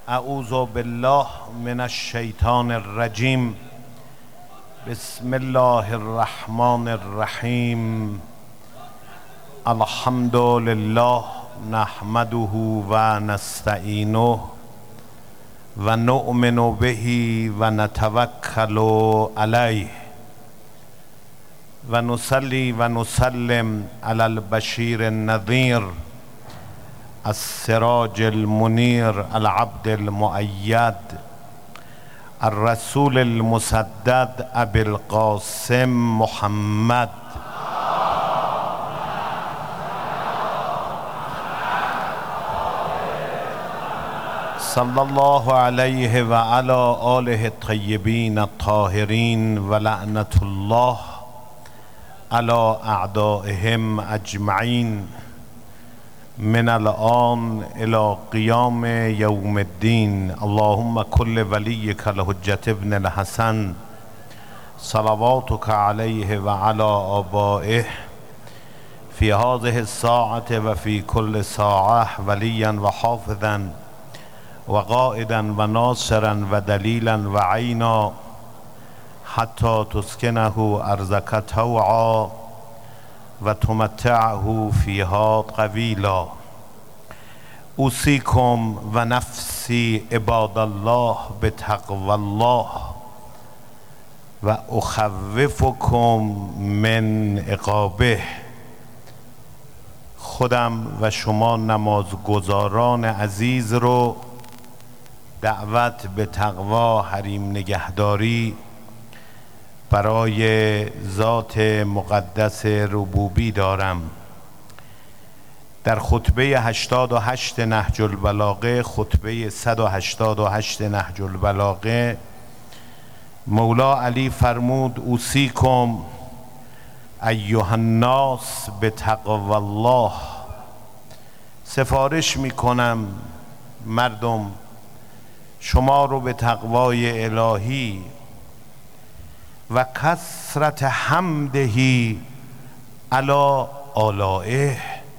اعوذ بالله من الشیطان الرجیم. بسم الله الرحمن الرحیم. الحمد لله نحمده و نستعینه و نؤمن به و نتوکل علیه و نصلی و نسلم علی البشیر النذیر السراج المنیر العبد المؤید الرسول المسدد ابی القاسم محمد صلی الله علیه و علی آله الطیبین الطاهرین و لعنت الله علی اعدائهم اجمعین من الآن الى قیام یوم الدین. اللهم کل ولیک الحجة ابن الحسن صلواتک علیه و علی آبائه فی هذه الساعة و فی کل ساعة ولیا و حافظا و قائدا و ناصرا و دلیلا و عینا حتی تسکنه ارضک طوعا و تمتعه فیها طویلا. اوصیکم و نفسی عباد الله بتقوی الله و اخوفکم من عقابه. خودم و شما نمازگزاران عزیز رو دعوت به تقوا، حریم نگهداری برای ذات مقدس ربوبی دارم. در خطبه 88 نهج البلاغه، خطبه 188 نهج البلاغه، مولا علی فرمود اوصیکم ایها الناس بتقوی الله. سفارش میکنم مردم شما رو به تقوای الهی و کثرت حمده علی آلائه.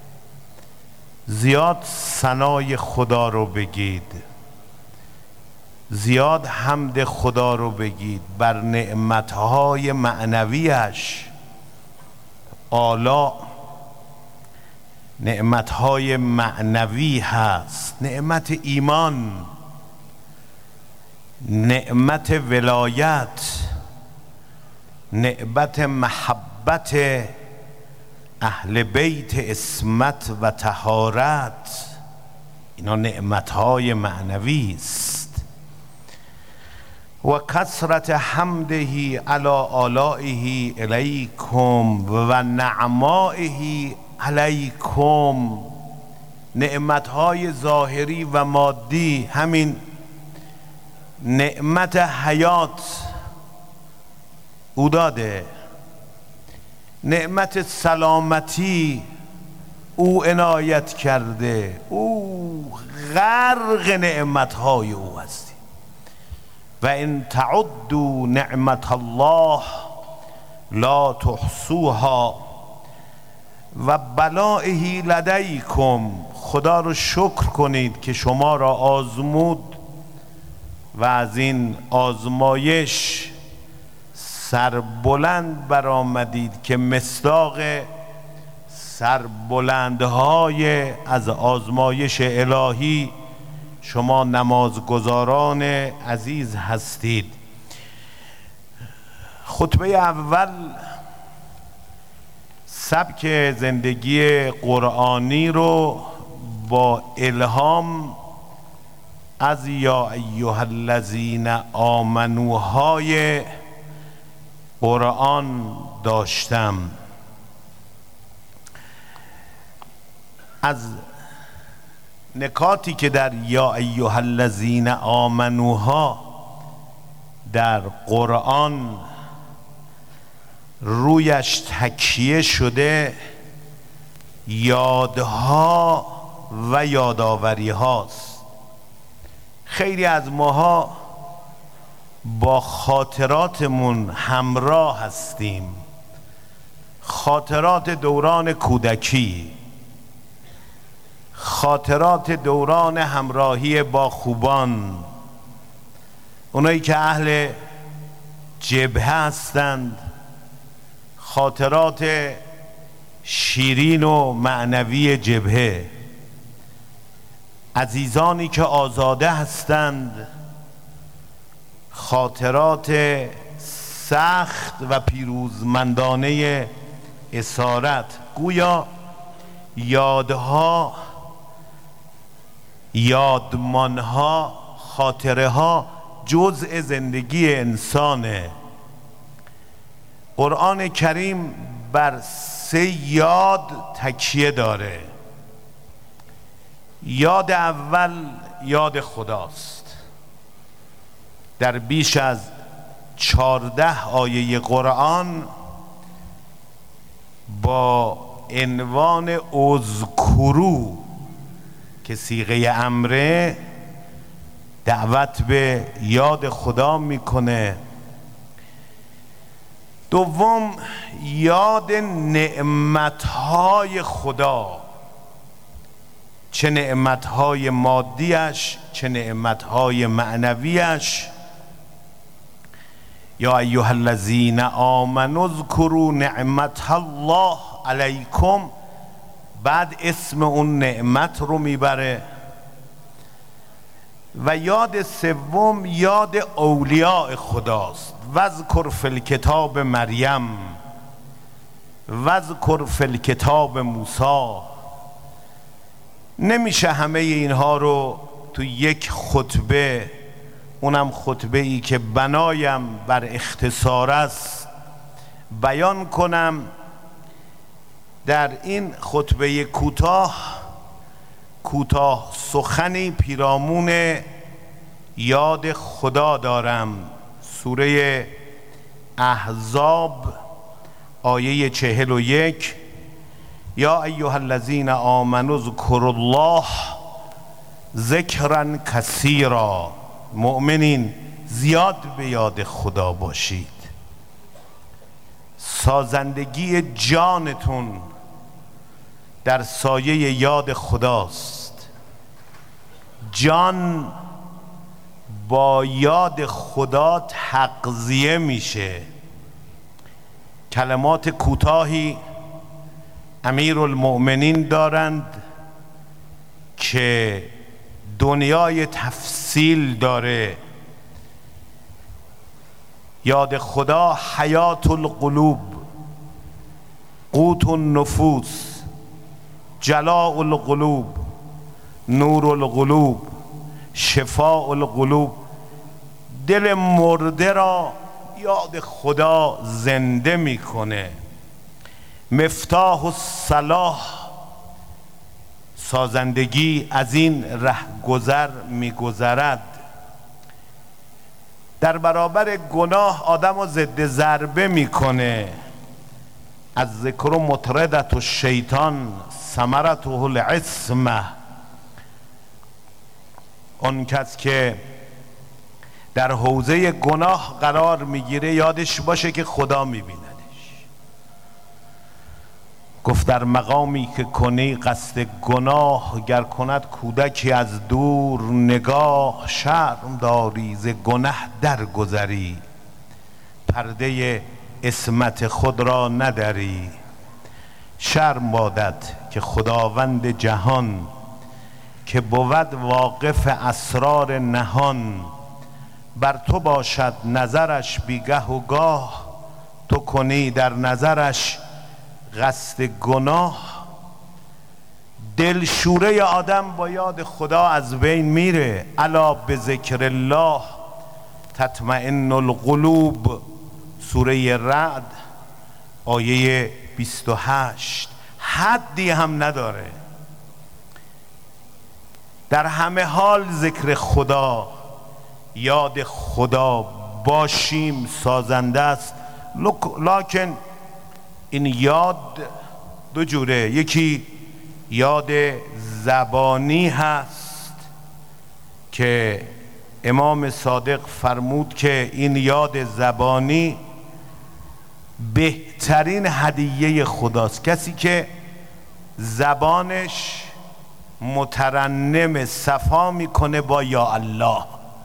زیاد ثنای خدا رو بگید، زیاد حمد خدا رو بگید بر نعمتهای معنویش. آلا نعمتهای معنوی هست، نعمت ایمان، نعمت ولایت، نعمت محبت اهل بیت، عصمت و طهارت. اینا نعمتهای معنوی است. و کثرت حمده علی آلائه الیکم و نعمائه علیکم. نعمتهای ظاهری و مادی، همین نعمت حیات او داده، نعمت سلامتی او عنایت کرده، او غرق نعمتهای او هستی. و ان تعدوا نعمت الله لا تحصوها و بلائه لدیکم. خدا رو شکر کنید که شما را آزمود و از این آزمایش سربلند برآمدید که مصداق سربلندهای از آزمایش الهی شما نمازگزاران عزیز هستید. خطبه اول سبک زندگی قرآنی رو با الهام از یا ایها الذین آمنوهای قرآن داشتم. از نکاتی که در یا ایها الذین آمنوها در قرآن رویش تکیه شده، یادها و یادآوری هاست. خیلی از ماها با خاطراتمون همراه هستیم، خاطرات دوران کودکی، خاطرات دوران همراهی با خوبان، اونایی که اهل جبهه هستند، خاطرات شیرین و معنوی جبهه، عزیزانی که آزاده هستند، خاطرات سخت و پیروزمندانه اسارت. گویا یادها، یادمانها، خاطره ها جزء زندگی انسانه. قرآن کریم بر 3 یاد تکیه داره. یاد اول یاد خداست. در بیش از 14 آیه قرآن با عنوان اذکروا که صیغه امره دعوت به یاد خدا میکنه. دوم یاد نعمتهای خدا، چه نعمتهای مادیش چه نعمتهای معنویش. یا ایها الذین آمنوا اذکروا نعمت الله علیکم، بعد اسم اون نعمت رو میبره. و یاد سوم یاد اولیاء خداست. واذکر فی الکتاب مریم، واذکر فی الکتاب موسی. نمیشه همه اینها رو تو یک خطبه، اونم خطبه ای که بنایم بر اختصار است، بیان کنم. در این خطبه کوتاه سخنی پیرامون یاد خدا دارم. سوره احزاب آیه 41: یا ایها الذین آمنوا اذکروا الله ذکرا کثیرا. مؤمنین زیاد به یاد خدا باشید. سازندگی جانتون در سایه یاد خداست. جان با یاد خدا تغذیه میشه. کلمات کوتاهی امیرالمؤمنین دارند که دنیای تفصیل داره. یاد خدا حیات القلوب، قوت النفوس، جلاء القلوب، نور القلوب، شفاء القلوب. دل مرده را یاد خدا زنده میکنه. مفتاح الصلاح، سازندگی از این رهگذر میگذرد. در برابر گناه آدم رو ضد ضربه میکنه. از ذکر مطردت الشیطان ثمرته العصمه. اون کس که در حوزه گناه قرار میگیره یادش باشه که خدا میبیندش. گفت در مقامی که کنی قصد گناه، گر کند کودکی از دور نگاه. شرم داری ز گنه درگذری، پرده عصمت خود را نداری. شرم بادت که خداوند جهان، که بود واقف اسرار نهان. بر تو باشد نظرش بیگه و گاه، تو کنی در نظرش قصد گناه. دلشوره آدم با یاد خدا از بین میره. الا بذکر الله تطمئن القلوب، سوره رعد آیه 28. حدی هم نداره. در همه حال ذکر خدا، یاد خدا باشیم سازنده است. لکن این یاد دو جوره. یکی یاد زبانی هست که امام صادق فرمود که این یاد زبانی بهترین هدیه خداست. کسی که زبانش مترنم صفا میکنه با یا الله،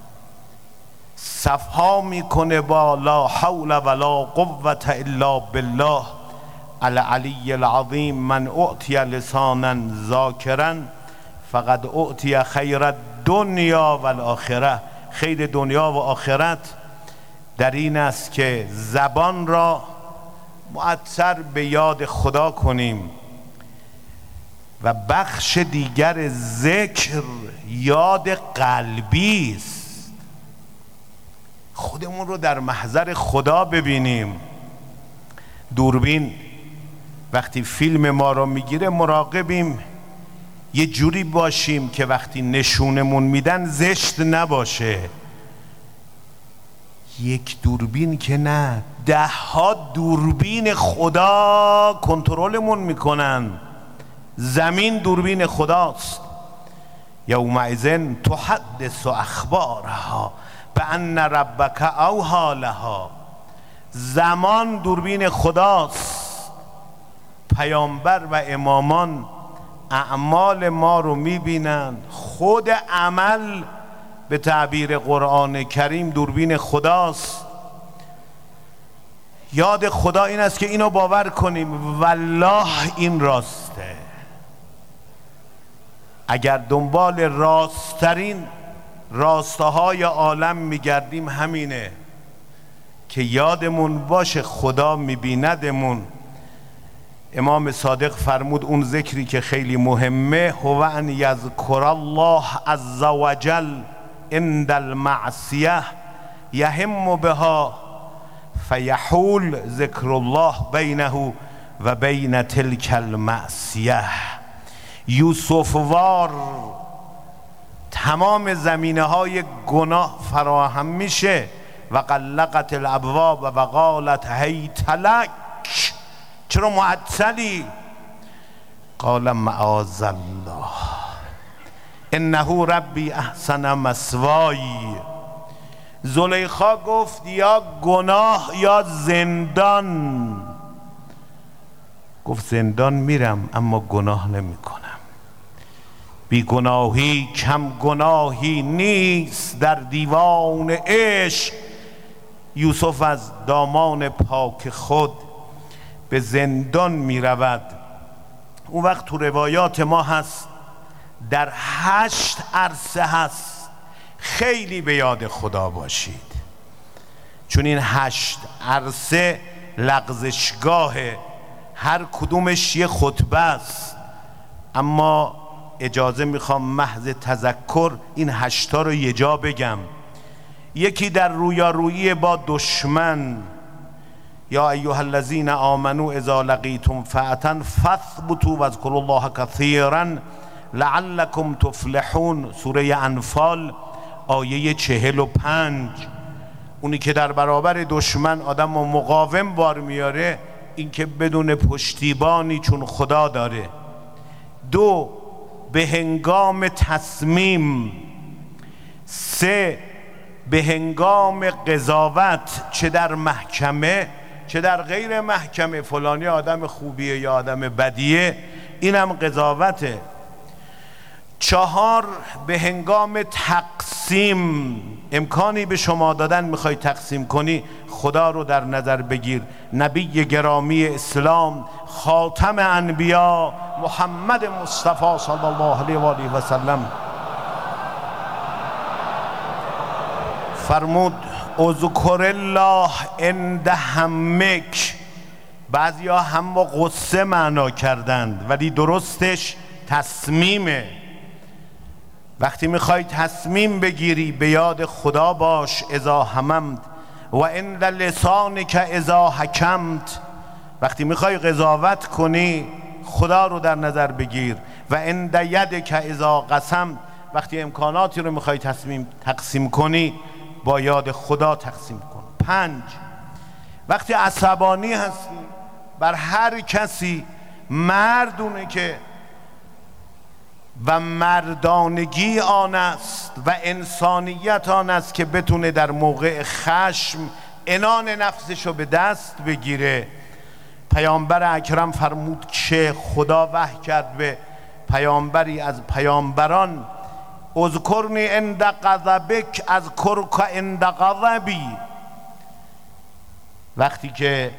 صفا میکنه با لا حول ولا قوة الا بالله العلی العظیم. من اعطی لسانا ذاکرا فقد اعطی خیر الدنیا و الاخره. خیر دنیا و آخرت در این است که زبان را معطر به یاد خدا کنیم و بخش دیگر ذکر یاد قلبی است. خودمون رو در محضر خدا ببینیم. دوربین وقتی فیلم ما رو میگیره مراقبیم یه جوری باشیم که وقتی نشونمون میدن زشت نباشه. یک دوربین که نه، 10 دوربین خدا کنترلمون میکنن. زمین دوربین خداست. یومئذ تحدث اخبارها بان ربک اوحی لها. زمان دوربین خداست. پیامبر و امامان اعمال ما رو میبینن. خود عمل به تعبیر قرآن کریم دوربین خداست. یاد خدا این است که اینو باور کنیم والله این راسته. اگر دنبال راستترین راستهای عالم میگردیم همینه که یادمون باشه خدا میبیندمون. امام صادق فرمود اون ذکری که خیلی مهمه هو ان یذکر الله عز وجل عند المعصیه یهم بها فیحول ذکر الله بینه و بین تلک المعصیه. یوسف وار تمام زمینه های گناه فراهم میشه و غلقت الابواب و قالت هیت لک. چرا معطلی؟ قال معاذ الله انه ربی احسن مثوای. زلیخا گفت یا گناه یا زندان. گفت زندان میرم اما گناه نمی کنم. بی گناهی کم گناهی نیست در دیوان عشق. یوسف از دامان پاک خود به زندان می رود. اون وقت تو روایات ما هست در 8 عرصه هست خیلی به یاد خدا باشید، چون این 8 عرصه لغزشگاه هر کدومش یه خطبه است. اما اجازه میخوام محض تذکر این 8 رو یه جا بگم. یکی در رویارویی با دشمن. یا ایها الذین آمنوا اذا لقیتم فئة فاثبتوا واذکروا الله کثیرا لعلکم تفلحون. سوره انفال آیه 45. اونی که در برابر دشمن آدم و مقاوم بار میاره این که بدون پشتیبانی چون خدا داره. 2 به هنگام تصمیم. 3 به هنگام قضاوت، چه در محکمه چه در غیر محکمه. فلانی آدم خوبیه یا آدم بدیه، اینم قضاوته. 4 به هنگام تقسیم. امکانی به شما دادن میخوای تقسیم کنی، خدا رو در نظر بگیر. نبی گرامی اسلام خاتم انبیا محمد مصطفی صلی الله علیه و آله و سلم فرمود اذکر الله عند همک. بعضیا هم با غصه معنا کردند ولی درستش تصمیمه. وقتی میخوای تصمیم بگیری به یاد خدا باش اذا هممت و عند لسانک اذا حکمت. وقتی میخوای قضاوت کنی خدا رو در نظر بگیر. و عند یدک اذا قسمت. وقتی امکاناتی رو میخوای تقسیم کنی با یاد خدا تقسیم کن. 5 وقتی عصبانی هستی بر هر کسی، مردونه که و مردانگی آن است و انسانیت آن است که بتونه در موقع خشم عنان نفسشو به دست بگیره. پیامبر اکرم فرمود که خدا وحی کرد به پیامبری از پیامبران اذکرنی عند غضبک اذکرک عند غضبی، وقتی که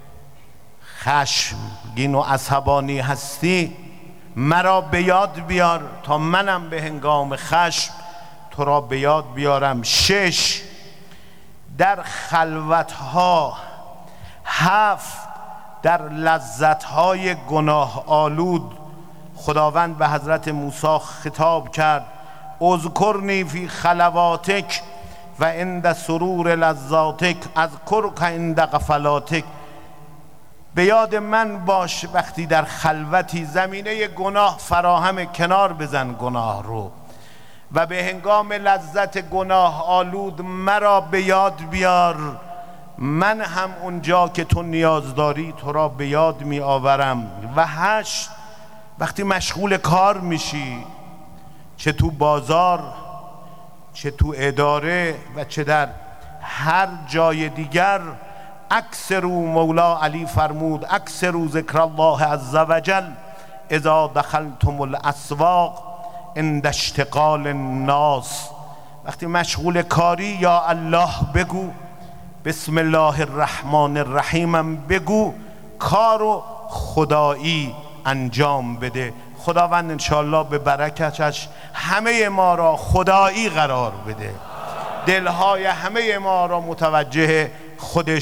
خشمگین و عصبانی هستی مرا به یاد بیار تا منم به هنگام خشم تو را به یاد بیارم. 6 در خلوتها. 7 در لذتهای گناه آلود خداوند به حضرت موسی خطاب کرد اذکرنی فی خلواتک و عند سرور لذاتک اذکرک عند غفلاتک، به یاد من باش وقتی در خلوتی، زمینه گناه فراهم، کنار بزن گناه رو، و به هنگام لذت گناه آلود مرا به یاد بیار، من هم اونجا که تو نیاز داری تو را به یاد می آورم. و 8 وقتی مشغول کار میشی، چه تو بازار، چه تو اداره و چه در هر جای دیگر، اکثروا، مولا علی فرمود اکثروا ذکر الله عز وجل اذا دخلتم الاسواق عند اشتغال الناس. وقتی مشغول کاری یا الله بگو، بسم الله الرحمن الرحیمم بگو، کارو خدایی انجام بده. خداوند انشاءالله به برکتش همه ما را خدایی قرار بده، دلهای همه ما را متوجه خودش